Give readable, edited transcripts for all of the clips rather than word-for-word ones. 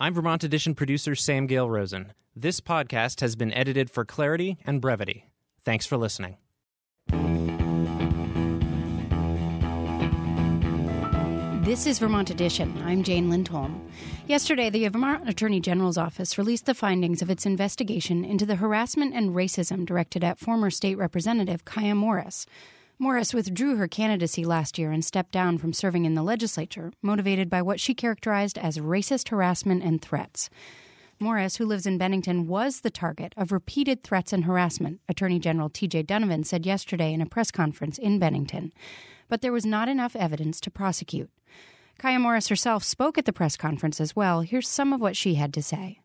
I'm Vermont Edition producer Sam Gale Rosen. This podcast has been edited for clarity and brevity. Thanks for listening. This is Vermont Edition. I'm Jane Lindholm. Yesterday, the Vermont Attorney General's office released the findings of its investigation into the harassment and racism directed at former state representative Kaya Morris. Morris withdrew her candidacy last year and stepped down from serving in the legislature, motivated by what she characterized as racist harassment and threats. Morris, who lives in Bennington, was the target of repeated threats and harassment, Attorney General T.J. Donovan said yesterday in a press conference in Bennington. But there was not enough evidence to prosecute. Kaya Morris herself spoke at the press conference as well. Here's some of what she had to say.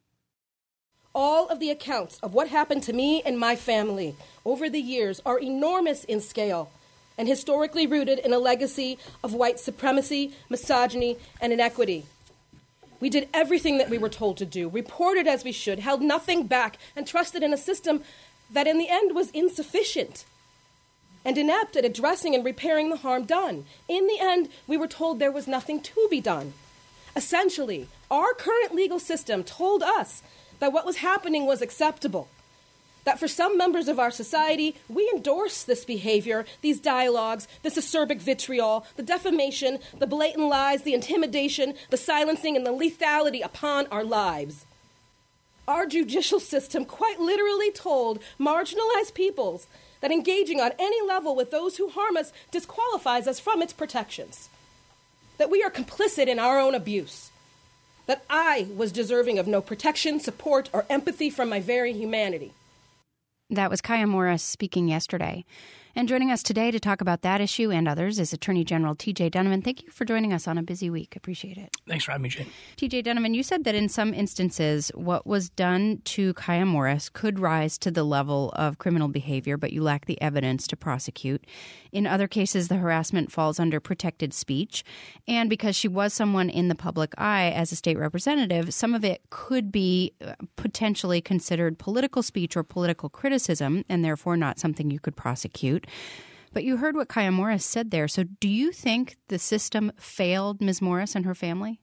All of the accounts of what happened to me and my family over the years are enormous in scale and historically rooted in a legacy of white supremacy, misogyny, and inequity. We did everything that we were told to do, reported as we should, held nothing back, and trusted in a system that in the end was insufficient and inept at addressing and repairing the harm done. In the end, we were told there was nothing to be done. Essentially, our current legal system told us that what was happening was acceptable, that for some members of our society, we endorse this behavior, these dialogues, this acerbic vitriol, the defamation, the blatant lies, the intimidation, the silencing, and the lethality upon our lives. Our judicial system quite literally told marginalized peoples that engaging on any level with those who harm us disqualifies us from its protections, that we are complicit in our own abuse, that I was deserving of no protection, support, or empathy from my very humanity. That was Kaya Morris speaking yesterday. And joining us today to talk about that issue and others is Attorney General T.J. Donovan. Thank you for joining us on a busy week. Appreciate it. Thanks for having me, Jane. T.J. Donovan, you said that in some instances, what was done to Kaya Morris could rise to the level of criminal behavior, but you lack the evidence to prosecute. In other cases, the harassment falls under protected speech. And because she was someone in the public eye as a state representative, some of it could be potentially considered political speech or political criticism, and therefore not something you could prosecute. But you heard what Kaya Morris said there. So do you think the system failed Ms. Morris and her family?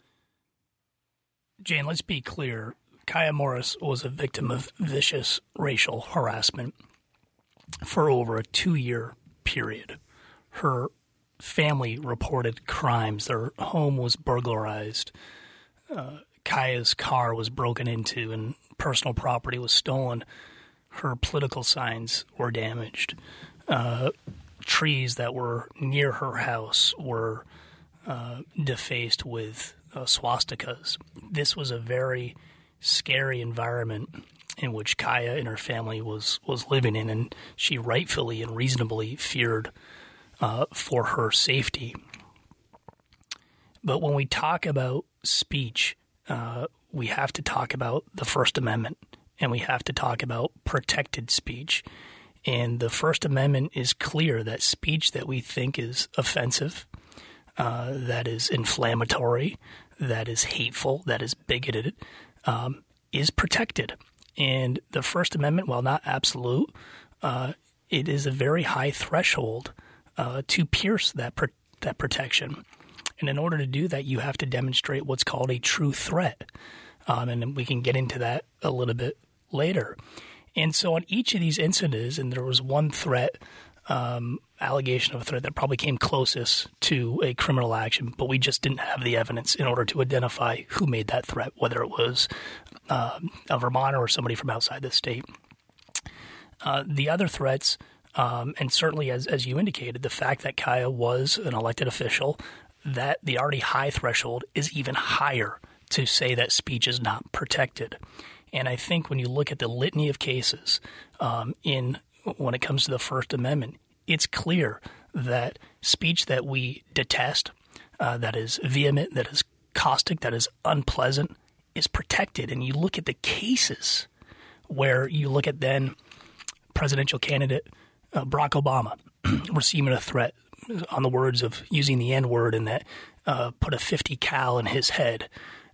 Jane, let's be clear. Kaya Morris was a victim of vicious racial harassment for over a 2-year period. Her family reported crimes. Their home was burglarized. Kaya's car was broken into and personal property was stolen. Her political signs were damaged. Trees that were near her house were defaced with swastikas. This was a very scary environment in which Kaya and her family was living in, and she rightfully and reasonably feared for her safety. But when we talk about speech, we have to talk about the First Amendment. And we have to talk about protected speech. And the First Amendment is clear that speech that we think is offensive, that is inflammatory, that is hateful, that is bigoted, is protected. And the First Amendment, while not absolute, it is a very high threshold to pierce that protection. And in order to do that, you have to demonstrate what's called a true threat. And we can get into that a little bit later. And so on each of these incidents, and there was one threat, allegation of a threat that probably came closest to a criminal action, but we just didn't have the evidence in order to identify who made that threat, whether it was a Vermonter or somebody from outside the state. The other threats, and certainly as you indicated, the fact that Kaya was an elected official, that the already high threshold is even higher to say that speech is not protected. And I think when you look at the litany of cases when it comes to the First Amendment, it's clear that speech that we detest, that is vehement, that is caustic, that is unpleasant, is protected. And you look at the cases where you look at then presidential candidate Barack Obama receiving a threat on the words of using the N-word and that put a 50 cal in his head.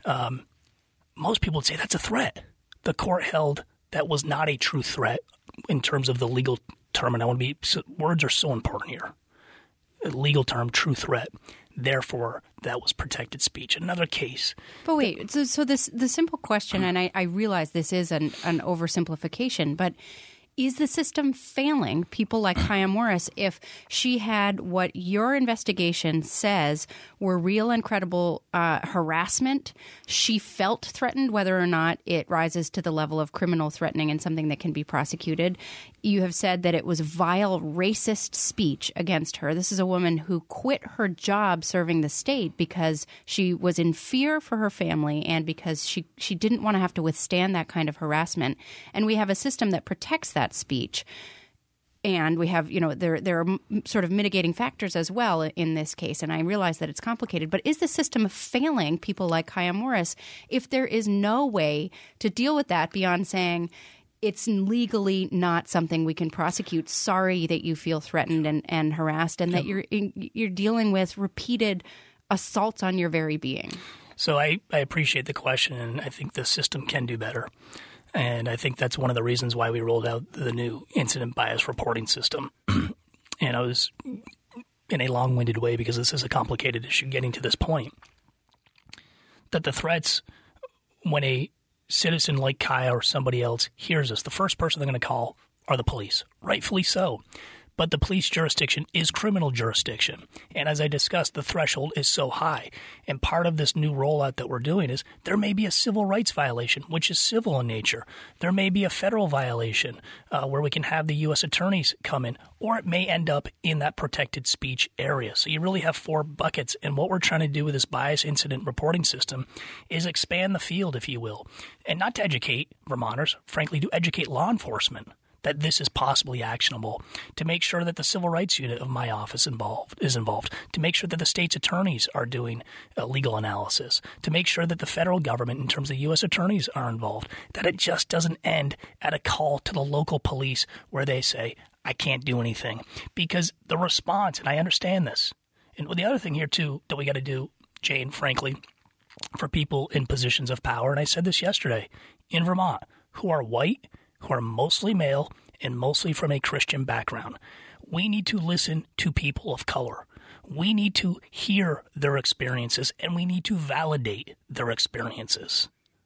Most people would say that's a threat. The court held that was not a true threat in terms of the legal term, and words are so important here. A legal term, true threat. Therefore, that was protected speech. Another case. But wait, so the simple question, and I realize this is an oversimplification, but is the system failing people like Kaya Morris if she had what your investigation says were real and credible harassment? She felt threatened, whether or not it rises to the level of criminal threatening and something that can be prosecuted. You have said that it was vile, racist speech against her. This is a woman who quit her job serving the state because she was in fear for her family and because she didn't want to have to withstand that kind of harassment. And we have a system that protects that speech. And we have, there are sort of mitigating factors as well in this case. And I realize that it's complicated. But is the system failing people like Kaya Morris if there is no way to deal with that beyond saying it's legally not something we can prosecute? Sorry that you feel threatened and harassed and that you're dealing with repeated assaults on your very being. So I appreciate the question, and I think the system can do better. And I think that's one of the reasons why we rolled out the new incident bias reporting system. And I was in a long-winded way because this is a complicated issue getting to this point. That the threats, when a citizen like Kaya or somebody else hears us, the first person they're going to call are the police. Rightfully so. But the police jurisdiction is criminal jurisdiction. And as I discussed, the threshold is so high. And part of this new rollout that we're doing is there may be a civil rights violation, which is civil in nature. There may be a federal violation where we can have the U.S. attorneys come in, or it may end up in that protected speech area. So you really have 4 buckets. And what we're trying to do with this bias incident reporting system is expand the field, if you will, and not to educate Vermonters, frankly, to educate law enforcement that this is possibly actionable, to make sure that the civil rights unit of my office is involved, to make sure that the state's attorneys are doing legal analysis, to make sure that the federal government, in terms of U.S. attorneys, are involved, that it just doesn't end at a call to the local police where they say, I can't do anything. Because the response, and I understand this, and the other thing here, too, that we got to do, Jane, frankly, for people in positions of power, and I said this yesterday, in Vermont, who are white, who are mostly male and mostly from a Christian background. We need to listen to people of color. We need to hear their experiences, and we need to validate their experiences.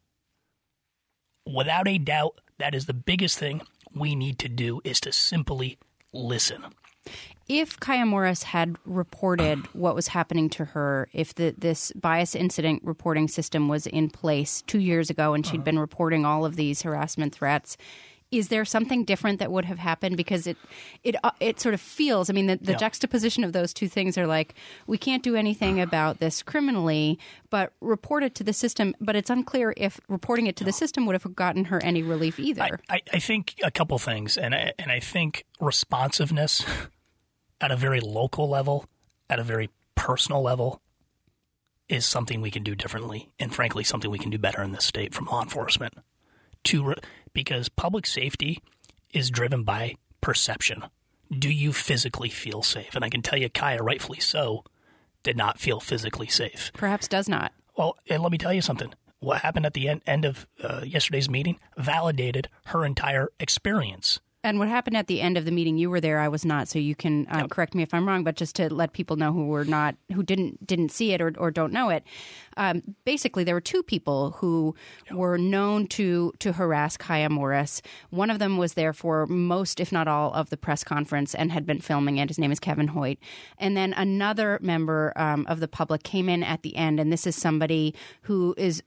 Without a doubt, that is the biggest thing we need to do, is to simply listen. If Kaya Morris had reported what was happening to her, if this bias incident reporting system was in place 2 years ago and she'd been reporting all of these harassment threats, is there something different that would have happened? Because it sort of feels, I mean, the juxtaposition of those two things are like, we can't do anything about this criminally, but report it to the system. But it's unclear if reporting it to the system would have gotten her any relief either. I think a couple things, and I think responsiveness at a very local level, at a very personal level, is something we can do differently, and frankly, something we can do better in this state from law enforcement. Because public safety is driven by perception. Do you physically feel safe? And I can tell you, Kaya, rightfully so, did not feel physically safe. Perhaps does not. Well, and let me tell you something. What happened at the end of yesterday's meeting validated her entire experience. And what happened at the end of the meeting, you were there, I was not, so you can correct me if I'm wrong, but just to let people know who didn't see it or don't know it. Basically, there were 2 people who were known to harass Kaya Morris. One of them was there for most, if not all, of the press conference and had been filming it. His name is Kevin Hoyt. And then another member of the public came in at the end, and this is somebody who is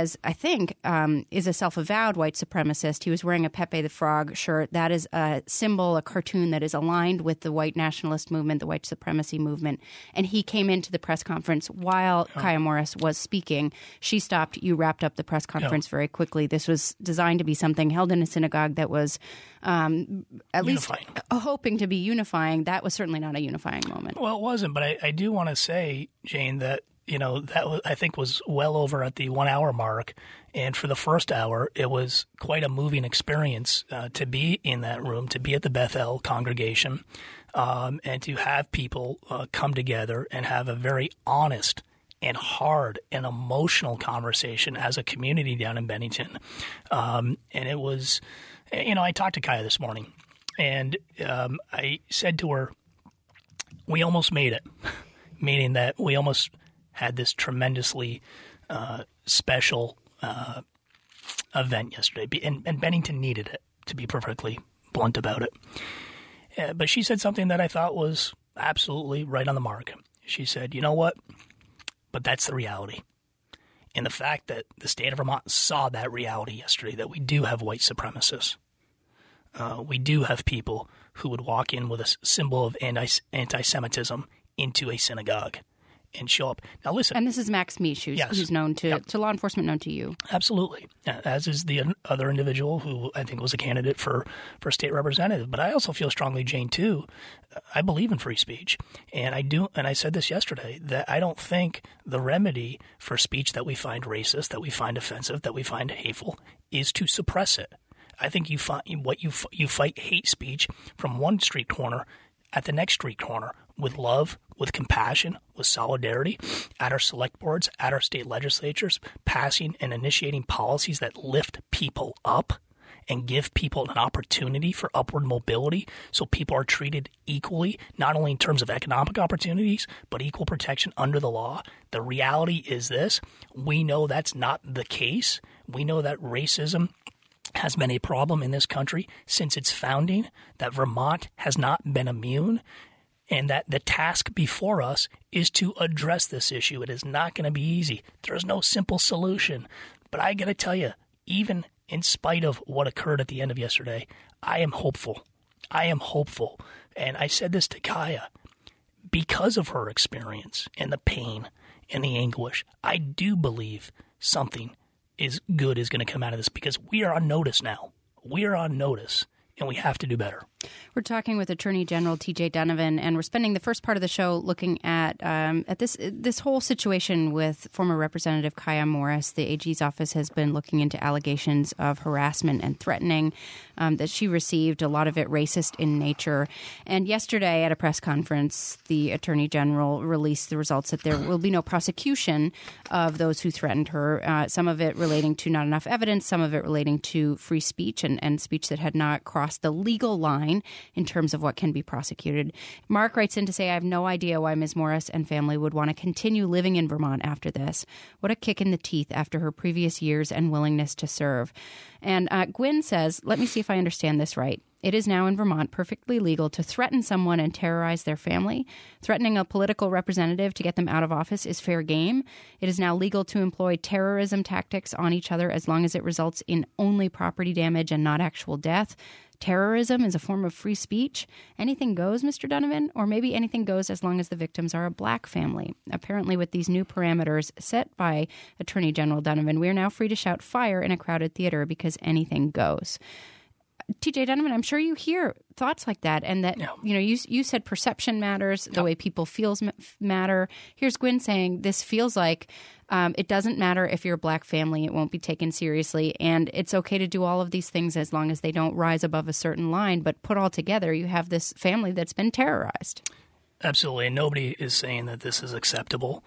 a self-avowed white supremacist. He was wearing a Pepe the Frog shirt. That is a symbol, a cartoon that is aligned with the white nationalist movement, the white supremacy movement. And he came into the press conference while Kaya Morris was speaking. She stopped. You wrapped up the press conference very quickly. This was designed to be something held in a synagogue that was at unifying. Least hoping to be unifying. That was certainly not a unifying moment. Well, it wasn't. But I do want to say, Jane, that that was, I think, was well over at the 1 hour mark. And for the first hour, it was quite a moving experience to be in that room, to be at the Bethel congregation, and to have people come together and have a very honest and hard and emotional conversation as a community down in Bennington. And it was, I talked to Kaya this morning, and I said to her, we almost made it. meaning that we almost had this tremendously special event yesterday, and Bennington needed it, to be perfectly blunt about it. But she said something that I thought was absolutely right on the mark. She said, you know what? But that's the reality. And the fact that the state of Vermont saw that reality yesterday, that we do have white supremacists. We do have people who would walk in with a symbol of anti-Semitism into a synagogue and show up. Now, listen. And this is Max Misch, who's known to law enforcement, known to you. Absolutely. As is the other individual who I think was a candidate for state representative. But I also feel strongly, Jane, too. I believe in free speech. And I do. And I said this yesterday, that I don't think the remedy for speech that we find racist, that we find offensive, that we find hateful is to suppress it. I think you fight hate speech from one street corner at the next street corner with love, with compassion, with solidarity, at our select boards, at our state legislatures, passing and initiating policies that lift people up and give people an opportunity for upward mobility so people are treated equally, not only in terms of economic opportunities, but equal protection under the law. The reality is this. We know that's not the case. We know that racism has been a problem in this country since its founding, that Vermont has not been immune, and that the task before us is to address this issue. It is not going to be easy. There's no simple solution. But I got to tell you, even in spite of what occurred at the end of yesterday, I am hopeful. I am hopeful. And I said this to Kaya. Because of her experience and the pain and the anguish, I do believe something good is going to come out of this, because we are on notice now. We are on notice, and we have to do better. We're talking with Attorney General T.J. Donovan, and we're spending the first part of the show looking at this whole situation with former Representative Kaya Morris. The AG's office has been looking into allegations of harassment and threatening that she received, a lot of it racist in nature. And yesterday at a press conference, the Attorney General released the results that there will be no prosecution of those who threatened her, some of it relating to not enough evidence, some of it relating to free speech and speech that had not crossed the legal line in terms of what can be prosecuted. Mark writes in to say, I have no idea why Ms. Morris and family would want to continue living in Vermont after this. What a kick in the teeth after her previous years and willingness to serve. And Gwynn says, let me see if I understand this right. It is now in Vermont perfectly legal to threaten someone and terrorize their family. Threatening a political representative to get them out of office is fair game. It is now legal to employ terrorism tactics on each other as long as it results in only property damage and not actual death. Terrorism is a form of free speech. Anything goes, Mr. Donovan, or maybe anything goes as long as the victims are a black family. Apparently, with these new parameters set by Attorney General Donovan, we are now free to shout fire in a crowded theater because anything goes. TJ Donovan, I'm sure you hear thoughts like that, and that you said perception matters, the way people feel matter. Here's Gwynn saying this feels like it doesn't matter if you're a black family, it won't be taken seriously, and it's okay to do all of these things as long as they don't rise above a certain line. But put all together, you have this family that's been terrorized. Absolutely, and nobody is saying that this is acceptable.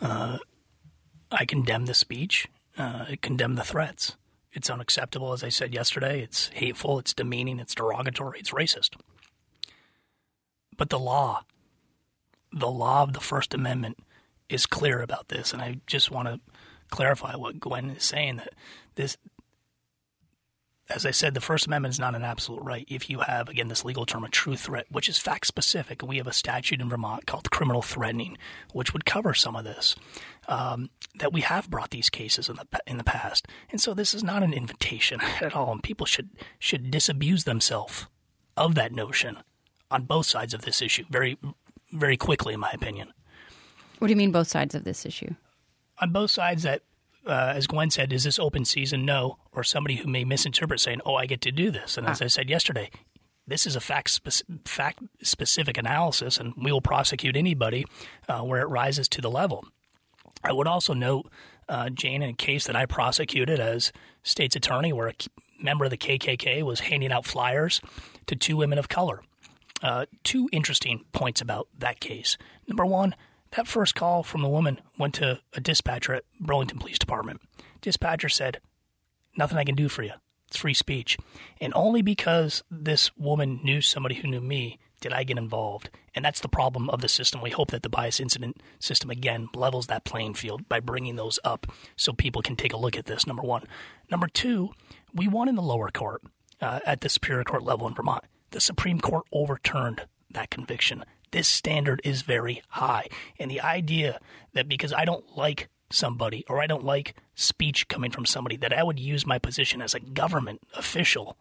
I condemn the speech. I condemn the threats. It's unacceptable, as I said yesterday. It's hateful, it's demeaning, it's derogatory, it's racist. But the law of the First Amendment is clear about this, and I just want to clarify what Gwen is saying, that this, as I said, the First Amendment is not an absolute right. If you have, again, this legal term, a true threat, which is fact-specific, and we have a statute in Vermont called criminal threatening, which would cover some of this, that we have brought these cases in the past. And so this is not an invitation at all, and people should disabuse themselves of that notion on both sides of this issue very, very quickly, in my opinion. What do you mean both sides of this issue? On both sides that, as Gwen said, is this open season? No. Or somebody who may misinterpret saying, I get to do this. And as I said yesterday, this is a fact-specific analysis, and we will prosecute anybody where it rises to the level. I would also note, Jane, in a case that I prosecuted as state's attorney where a member of the KKK was handing out flyers to two women of color. Two interesting points about that case. Number one, that first call from the woman went to a dispatcher at Burlington Police Department. Dispatcher said, nothing I can do for you. It's free speech. And only because this woman knew somebody who knew me Did I get involved? And that's the problem of the system. We hope that the bias incident system, again, levels that playing field by bringing those up so people can take a look at this, number one. Number two, we won in the lower court at the Superior Court level in Vermont. The Supreme Court overturned that conviction. This standard is very high. And the idea that because I don't like somebody or I don't like speech coming from somebody, that I would use my position as a government official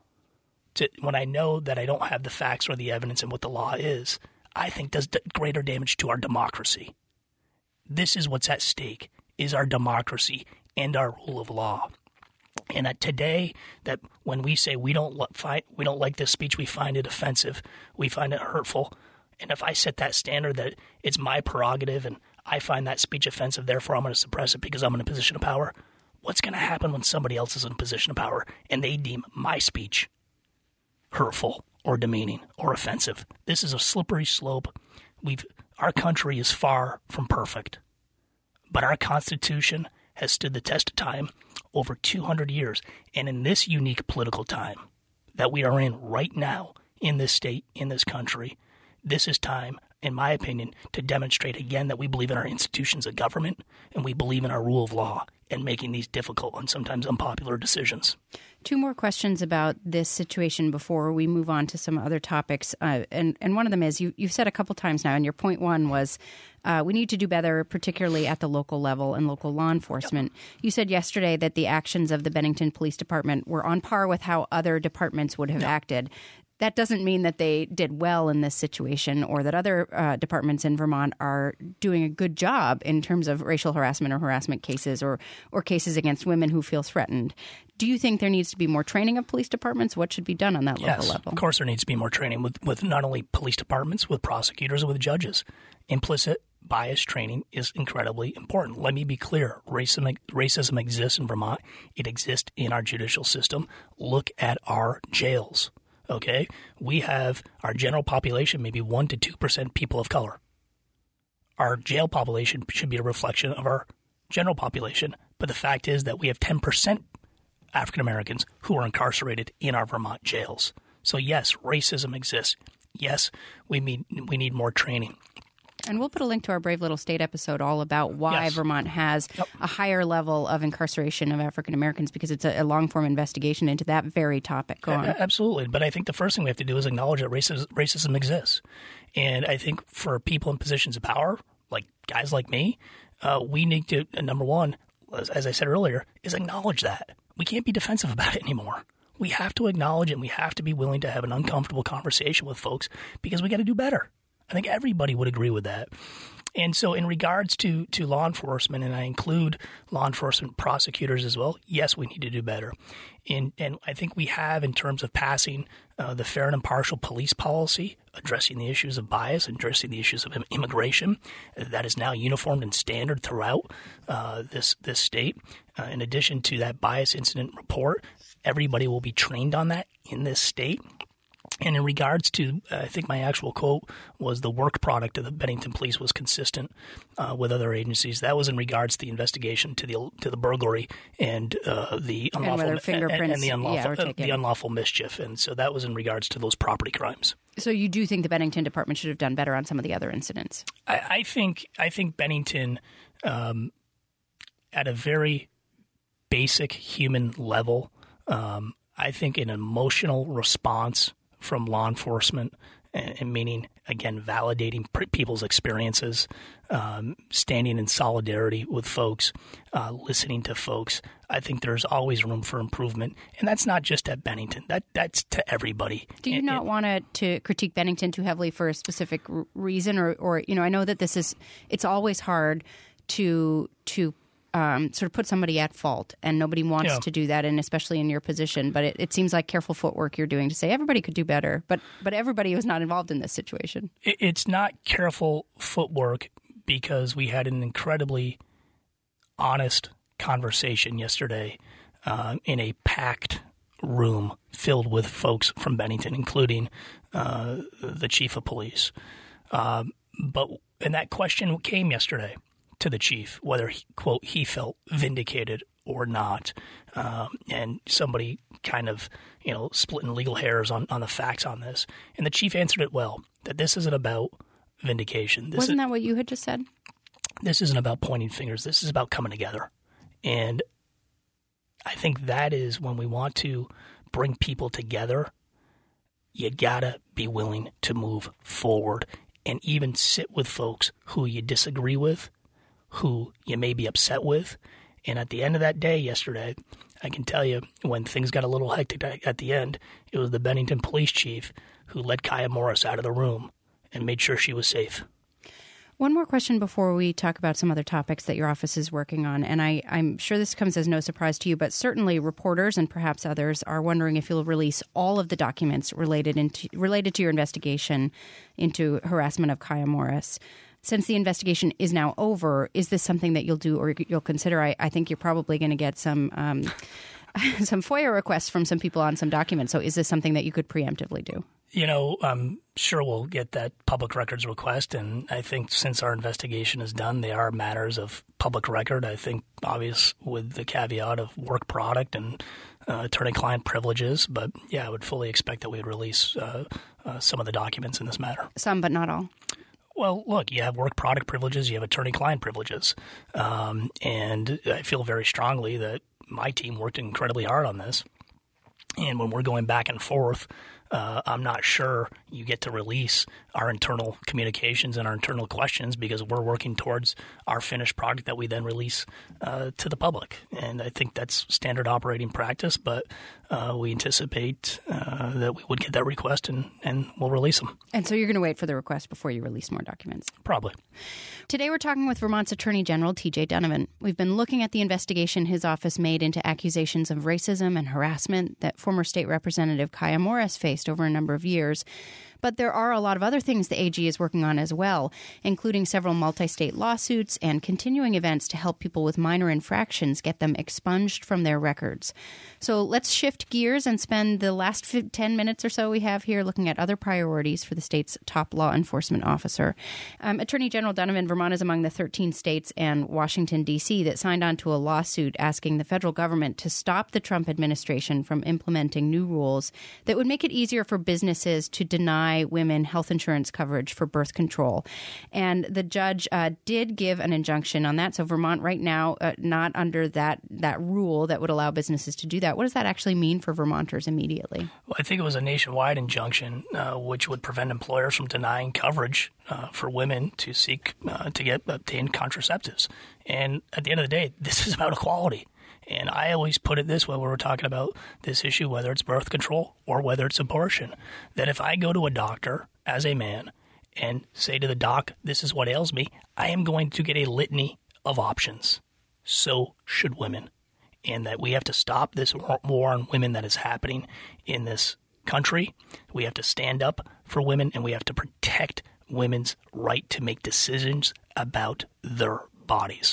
when I know that I don't have the facts or the evidence and what the law is, I think does greater damage to our democracy. This is what's at stake, is our democracy and our rule of law. And today, that when we say we don't like this speech, we find it offensive, we find it hurtful, and if I set that standard that it's my prerogative and I find that speech offensive, therefore I'm going to suppress it because I'm in a position of power, what's going to happen when somebody else is in a position of power and they deem my speech hurtful or demeaning or offensive? This is a slippery slope. Our country is far from perfect, but our Constitution has stood the test of time over 200 years. And in this unique political time that we are in right now in this state, in this country, this is time, in my opinion, to demonstrate again that we believe in our institutions of government and we believe in our rule of law and making these difficult and sometimes unpopular decisions. Two more questions about this situation before we move on to some other topics. And one of them is, you've said a couple times now, and your point one was we need to do better, particularly at the local level and local law enforcement. Yep. You said yesterday that the actions of the Bennington Police Department were on par with how other departments would have acted. That doesn't mean that they did well in this situation or that other departments in Vermont are doing a good job in terms of racial harassment or harassment cases or cases against women who feel threatened. Do you think there needs to be more training of police departments? What should be done on that local level? Of course there needs to be more training with not only police departments, with prosecutors, and with judges. Implicit bias training is incredibly important. Let me be clear. Racism exists in Vermont. It exists in our judicial system. Look at our jails. Okay, we have our general population, maybe 1% to 2% people of color. Our jail population should be a reflection of our general population. But the fact is that we have 10% African Americans who are incarcerated in our Vermont jails. So yes, racism exists. Yes, we need more training. And we'll put a link to our Brave Little State episode all about why Vermont has a higher level of incarceration of African Americans, because it's a long-form investigation into that very topic. Go on. Absolutely. But I think the first thing we have to do is acknowledge that racism exists. And I think for people in positions of power, like guys like me, we need to, number one, as I said earlier, is acknowledge that. We can't be defensive about it anymore. We have to acknowledge it, and we have to be willing to have an uncomfortable conversation with folks because we got to do better. I think everybody would agree with that. And so in regards to law enforcement, and I include law enforcement prosecutors as well, yes, we need to do better. And I think we have, in terms of passing the fair and impartial police policy, addressing the issues of bias, addressing the issues of immigration, that is now uniformed and standard throughout this state. In addition to that bias incident report, everybody will be trained on that in this state. And in regards to, I think my actual quote was the work product of the Bennington Police was consistent with other agencies. That was in regards to the investigation to the burglary and the unlawful the unlawful mischief. And so that was in regards to those property crimes. So you do think the Bennington Department should have done better on some of the other incidents? I think Bennington, at a very basic human level, I think an emotional response from law enforcement, and meaning, again, validating people's experiences, standing in solidarity with folks, listening to folks. I think there's always room for improvement. And that's not just at Bennington. That's to everybody. Do you not want to critique Bennington too heavily for a specific reason? Or I know that it's always hard to sort of put somebody at fault, and nobody wants to do that, and especially in your position. But it seems like careful footwork you're doing to say everybody could do better, but everybody was not involved in this situation. It's not careful footwork because we had an incredibly honest conversation yesterday in a packed room filled with folks from Bennington, including the chief of police. And that question came yesterday to the chief, whether, quote, he felt vindicated or not, and somebody kind of, splitting legal hairs on the facts on this. And the chief answered it well, that this isn't about vindication. Wasn't that what you had just said? This isn't about pointing fingers. This is about coming together. And I think that is when we want to bring people together, you gotta be willing to move forward and even sit with folks who you disagree with, who you may be upset with. And at the end of that day yesterday, I can tell you when things got a little hectic at the end, it was the Bennington police chief who led Kaya Morris out of the room and made sure she was safe. One more question before we talk about some other topics that your office is working on. And I'm sure this comes as no surprise to you, but certainly reporters and perhaps others are wondering if you'll release all of the documents related to your investigation into harassment of Kaya Morris. Since the investigation is now over, is this something that you'll do or you'll consider? I think you're probably going to get some FOIA requests from some people on some documents. So is this something that you could preemptively do? I'm sure we'll get that public records request. And I think since our investigation is done, they are matters of public record. I think obvious with the caveat of work product and attorney-client privileges. But, yeah, I would fully expect that we'd release some of the documents in this matter. Some, but not all. Well, look, you have work product privileges, you have attorney-client privileges. And I feel very strongly that my team worked incredibly hard on this. And when we're going back and forth, I'm not sure you get to release our internal communications and our internal questions because we're working towards our finished product that we then release to the public. And I think that's standard operating practice, but we anticipate that we would get that request and we'll release them. And so you're going to wait for the request before you release more documents? Probably. Today we're talking with Vermont's Attorney General T.J. Donovan. We've been looking at the investigation his office made into accusations of racism and harassment that former state representative Kaya Morris faced over a number of years. But there are a lot of other things the AG is working on as well, including several multi-state lawsuits and continuing events to help people with minor infractions get them expunged from their records. So let's shift gears and spend the last 10 minutes or so we have here looking at other priorities for the state's top law enforcement officer. Attorney General Donovan, Vermont is among the 13 states and Washington, D.C. that signed on to a lawsuit asking the federal government to stop the Trump administration from implementing new rules that would make it easier for businesses to deny women health insurance coverage for birth control. And the judge did give an injunction on that. So Vermont right now, not under that rule that would allow businesses to do that. What does that actually mean for Vermonters immediately? Well, I think it was a nationwide injunction which would prevent employers from denying coverage for women to seek to obtain contraceptives. And at the end of the day, this is about equality. And I always put it this way when we're talking about this issue, whether it's birth control or whether it's abortion, that if I go to a doctor as a man and say to the doc, this is what ails me, I am going to get a litany of options. So should women. And that we have to stop this war on women that is happening in this country. We have to stand up for women and we have to protect women's right to make decisions about their bodies.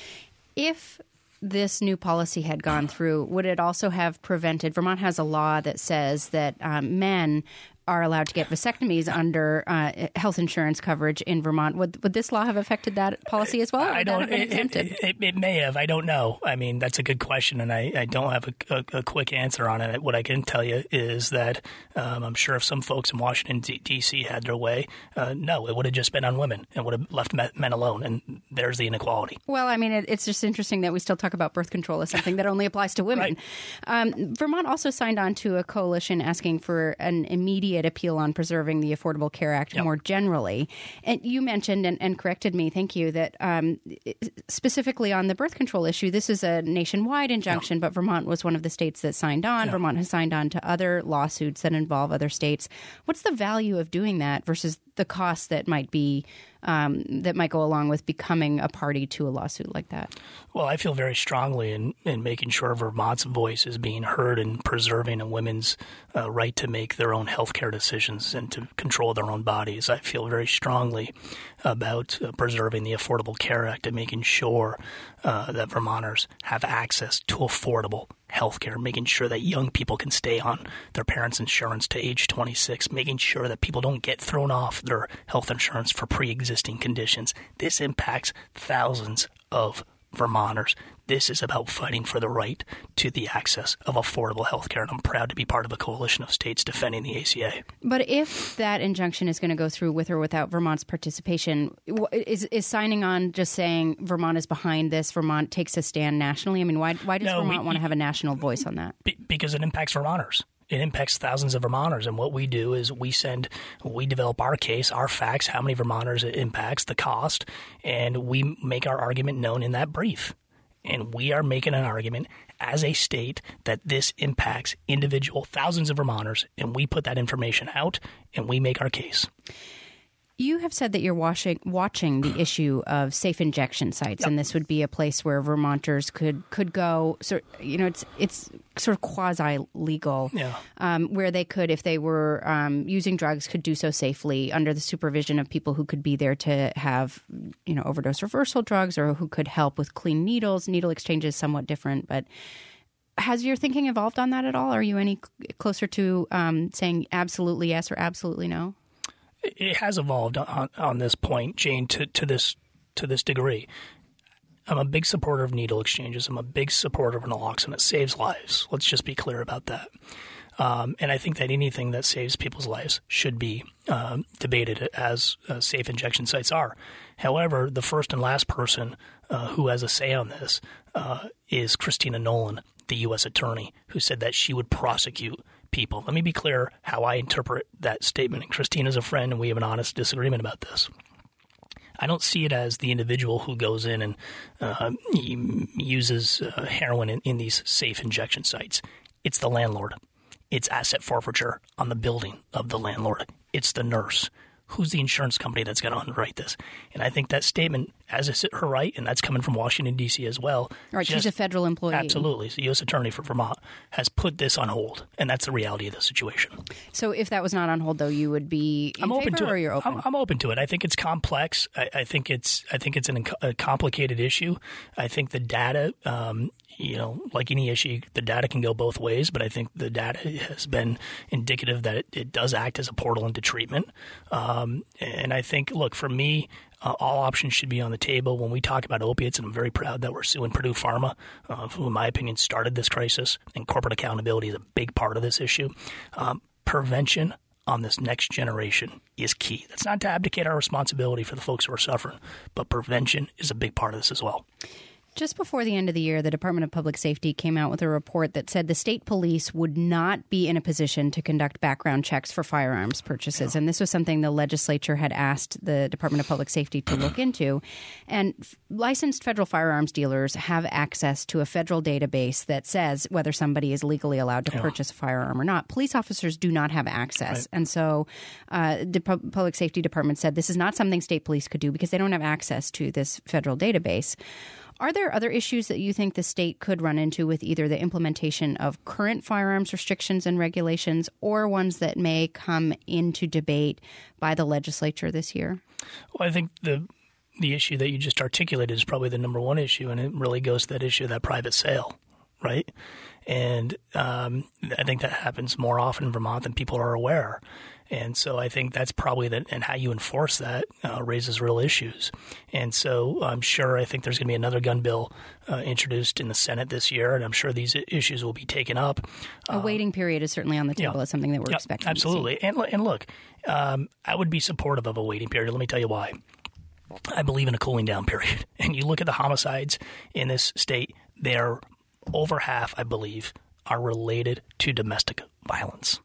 If this new policy had gone through, would it also have prevented – Vermont has a law that says that men are allowed to get vasectomies under health insurance coverage in Vermont. Would this law have affected that policy as well? I don't. It may have. I don't know. I mean, that's a good question, and I don't have a quick answer on it. What I can tell you is that I'm sure if some folks in Washington, D.C. had their way, no, it would have just been on women and would have left men alone, and there's the inequality. Well, I mean, it's just interesting that we still talk about birth control as something that only applies to women. Right. Vermont also signed on to a coalition asking for an immediate appeal on preserving the Affordable Care Act more generally. And you mentioned and corrected me, thank you, that specifically on the birth control issue, this is a nationwide injunction, but Vermont was one of the states that signed on. Vermont has signed on to other lawsuits that involve other states. What's the value of doing that versus the cost that might be that might go along with becoming a party to a lawsuit like that? Well, I feel very strongly in making sure Vermont's voice is being heard and preserving a women's right to make their own health care decisions and to control their own bodies. I feel very strongly about preserving the Affordable Care Act and making sure that Vermonters have access to affordable health care, making sure that young people can stay on their parents' insurance to age 26, making sure that people don't get thrown off their health insurance for pre-existing conditions. This impacts thousands of Vermonters. This is about fighting for the right to the access of affordable health care, and I'm proud to be part of a coalition of states defending the ACA. But if that injunction is going to go through with or without Vermont's participation, is signing on just saying Vermont is behind this, Vermont takes a stand nationally? I mean, why does Vermont want to have a national voice on that? Because it impacts Vermonters. It impacts thousands of Vermonters, and what we do is we develop our case, our facts, how many Vermonters it impacts, the cost, and we make our argument known in that brief. And we are making an argument as a state that this impacts individual thousands of Vermonters, and we put that information out, and we make our case. You have said that you're watching the issue of safe injection sites, Yep. and this would be a place where Vermonters could go. So it's sort of quasi legal, where they could, if they were using drugs, could do so safely under the supervision of people who could be there to have overdose reversal drugs, or who could help with clean needles. Needle exchange is somewhat different, but has your thinking evolved on that at all? Are you any closer to saying absolutely yes or absolutely no? It has evolved on this point, Jane, to this degree. I'm a big supporter of needle exchanges. I'm a big supporter of naloxone. It saves lives. Let's just be clear about that. And I think that anything that saves people's lives should be debated, as safe injection sites are. However, the first and last person who has a say on this is Christina Nolan, the U.S. attorney, who said that she would prosecute people. Let me be clear how I interpret that statement. And Christina's a friend, and we have an honest disagreement about this. I don't see it as the individual who goes in and uses heroin in these safe injection sites. It's the landlord. It's asset forfeiture on the building of the landlord. It's the nurse. Who's the insurance company that's going to underwrite this? And I think that statement, as is her right, and that's coming from Washington, D.C. as well. Right, she's a federal employee. Absolutely. The U.S. attorney for Vermont has put this on hold, and that's the reality of the situation. So if that was not on hold, though, you would be in favor, or you're open? I'm open to it. I think it's complex. I think it's a complicated issue. I think the data, like any issue, the data can go both ways, but I think the data has been indicative that it does act as a portal into treatment. And I think, look, for me, all options should be on the table when we talk about opiates, and I'm very proud that we're suing Purdue Pharma, who, in my opinion, started this crisis, and corporate accountability is a big part of this issue. Prevention on this next generation is key. That's not to abdicate our responsibility for the folks who are suffering, but prevention is a big part of this as well. Just before the end of the year, the Department of Public Safety came out with a report that said the state police would not be in a position to conduct background checks for firearms purchases. Yeah. And this was something the legislature had asked the Department of Public Safety to look into. And licensed federal firearms dealers have access to a federal database that says whether somebody is legally allowed to purchase a firearm or not. Police officers do not have access. Right. And so the Public Safety Department said this is not something state police could do because they don't have access to this federal database. Are there other issues that you think the state could run into with either the implementation of current firearms restrictions and regulations or ones that may come into debate by the legislature this year? Well, I think the issue that you just articulated is probably the number one issue, and it really goes to that issue of that private sale, right? And I think that happens more often in Vermont than people are aware. And so I think that's probably that, and how you enforce that raises real issues. And so I think there's going to be another gun bill introduced in the Senate this year, and I'm sure these issues will be taken up. A waiting period is certainly on the table as something that we're expecting. Absolutely. To see. And look, I would be supportive of a waiting period. Let me tell you why. I believe in a cooling down period. And you look at the homicides in this state, they're over half, I believe, are related to domestic violence.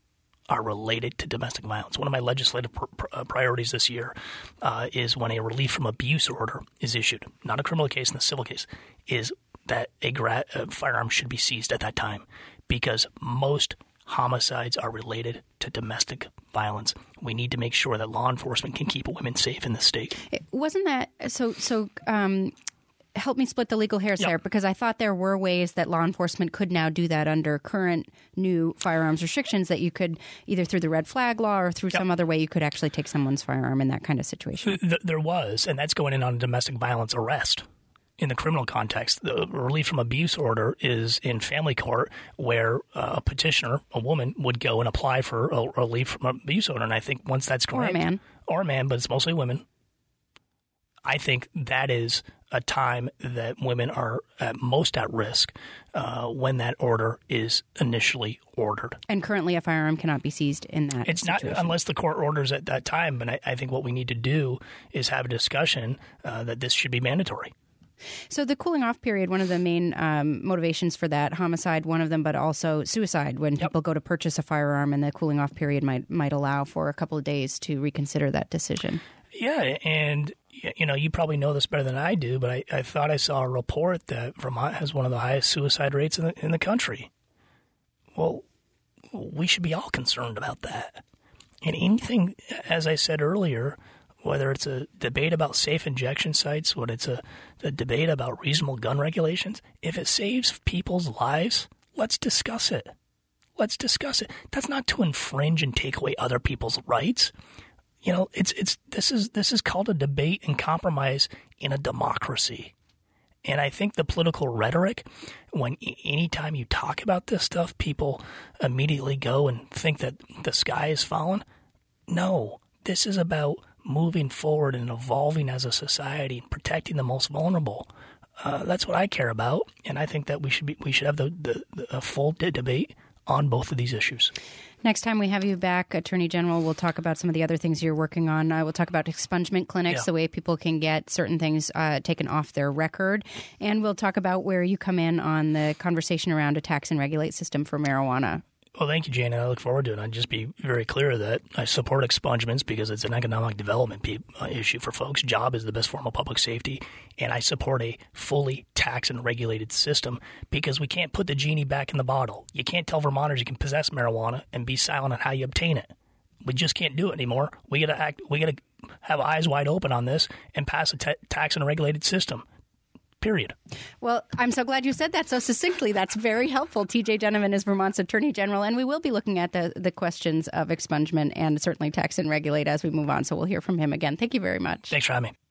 One of my legislative priorities this year is when a relief from abuse order is issued, not a criminal case and a civil case, is that a firearm should be seized at that time because most homicides are related to domestic violence. We need to make sure that law enforcement can keep women safe in the state. Wasn't that so? Help me split the legal hairs there, because I thought there were ways that law enforcement could now do that under current new firearms restrictions, that you could either through the red flag law or through some other way you could actually take someone's firearm in that kind of situation. There was, and that's going in on a domestic violence arrest. In the criminal context, the relief from abuse order is in family court, where a petitioner, a woman, would go and apply for a relief from abuse order. And I think once that's granted, or a man, but it's mostly women. I think that is a time that women are most at risk when that order is initially ordered. And currently a firearm cannot be seized in that situation. Not unless the court orders at that time. But I think what we need to do is have a discussion that this should be mandatory. So the cooling off period, one of the main motivations for that, homicide, one of them, but also suicide, when people go to purchase a firearm, and the cooling off period might allow for a couple of days to reconsider that decision. Yeah, and you probably know this better than I do, but I thought I saw a report that Vermont has one of the highest suicide rates in the country. Well, we should be all concerned about that. And anything, as I said earlier, whether it's a debate about safe injection sites, whether it's a debate about reasonable gun regulations, if it saves people's lives, let's discuss it. Let's discuss it. That's not to infringe and take away other people's rights. This is called a debate and compromise in a democracy. And I think the political rhetoric, when anytime you talk about this stuff, people immediately go and think that the sky is falling. No, this is about moving forward and evolving as a society and protecting the most vulnerable. That's what I care about, and I think that we should have a full debate on both of these issues. Next time we have you back, Attorney General, we'll talk about some of the other things you're working on. We'll talk about expungement clinics, the way people can get certain things taken off their record. And we'll talk about where you come in on the conversation around a tax and regulate system for marijuana. Well, thank you, Jane. I look forward to it. I'd just be very clear that I support expungements because it's an economic development issue for folks. Job is the best form of public safety. And I support a fully tax and regulated system because we can't put the genie back in the bottle. You can't tell Vermonters you can possess marijuana and be silent on how you obtain it. We just can't do it anymore. We got to have eyes wide open on this and pass a tax and regulated system. Period. Well, I'm so glad you said that so succinctly. That's very helpful. TJ Donovan is Vermont's Attorney General, and we will be looking at the questions of expungement and certainly tax and regulate as we move on. So we'll hear from him again. Thank you very much. Thanks for having me.